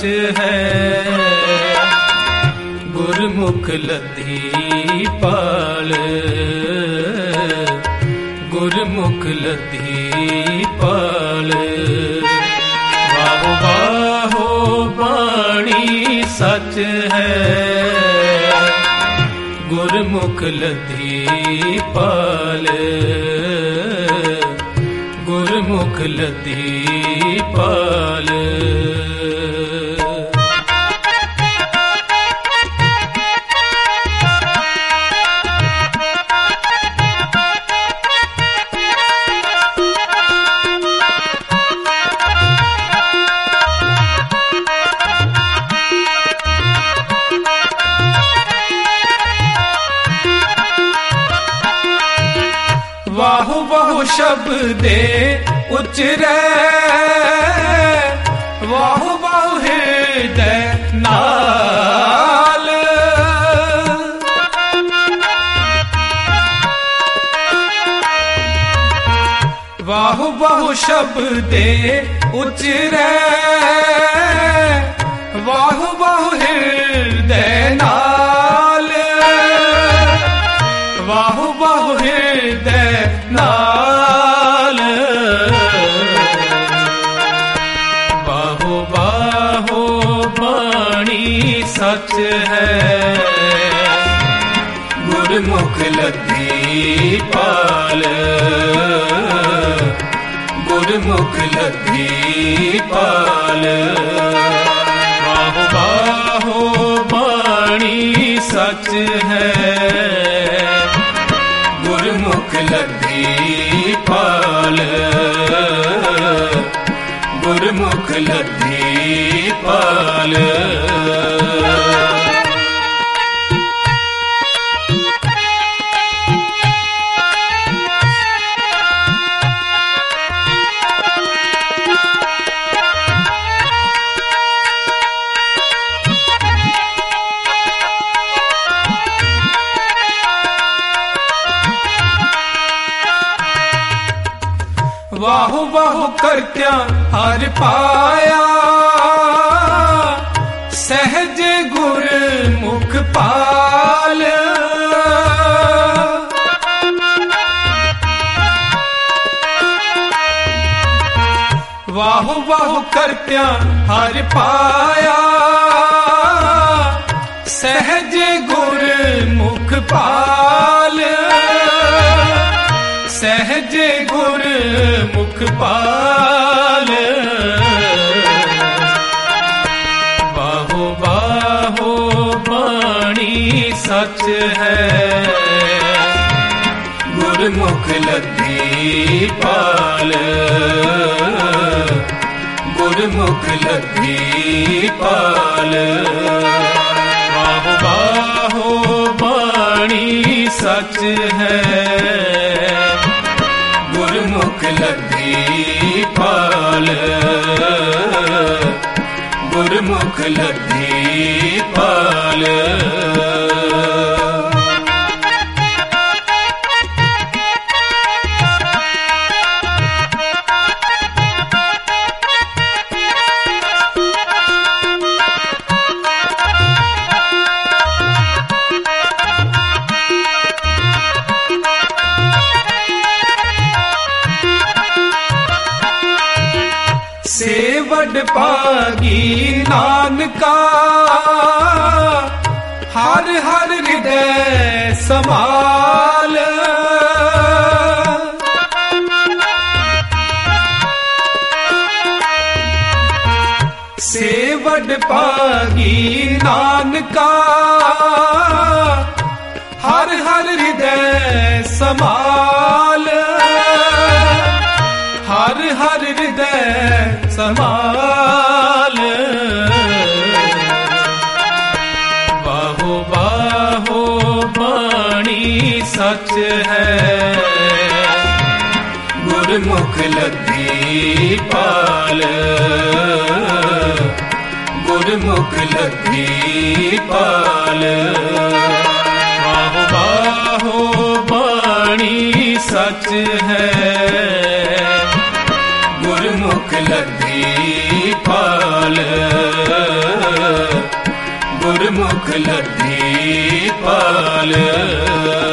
है। गुरमुख लधी पाल, गुरमुख लधी पाल। वाहो वाहो बाणी सच है, गुरमुख लधी पाल, गुरमुख लधी पाल। वाहु वाहु शब्दे उचरै, वाहु वाहु हृदय नाल। वाहु वाहु शब्दे उचरै, वाहु वाहु हृदय नाल। वाहु वाहु हृदय नाल। बाहो बाहो बाणी सच है, गुरमुख लधी पाल, गुरमुख लधी पाल। बाहो बाहो बाणी सच है, गुरमुख लधी पाल, गुरमुख लधी पाल। वाहु वाहु करत्या हर पाया, सहज गुर मुख पाल। वाहु वाहु करत्या हर पाया, सहज गुर मुख पाल। सहज गुर मुख पाल। बाहो बाहो बाणी सच है, गुरमुख लधी पाल, गुरमुख लधी पाल। बाहो बाहो बाणी सच है, गुरमुख लधी पाल, गुरमुख लधी पाल। सेवड पागी नानका, हर हर हृदय समाल। सेवड पागी नानका, हर हर हृदय समाल। हर हर हृदय समाल। बाहो बाहो बाणी सच है, गुरमुख लधी पाल, गुरमुख लधी पाल। बाहो बाहो बाणी सच है, गुरमुख लधी पाल। ਗੁਰਮੁਖ ਲੱਧੀ ਪਾਲ।